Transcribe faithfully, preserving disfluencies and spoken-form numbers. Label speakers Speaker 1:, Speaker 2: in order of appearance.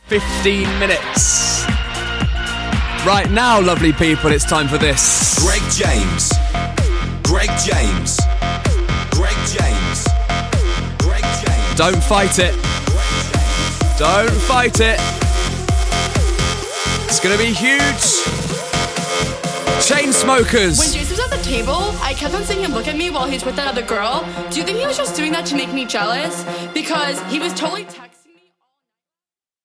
Speaker 1: fifteen minutes. Right now, lovely people, it's time for this.
Speaker 2: Greg James. Greg James. Greg James. Greg James.
Speaker 1: Don't fight it. Don't fight it. It's gonna be huge. Chainsmokers.
Speaker 3: When Jason was at the table, I kept on seeing him look at me while he's with that other girl. Do you think he was just doing that to make me jealous? Because he was totally texting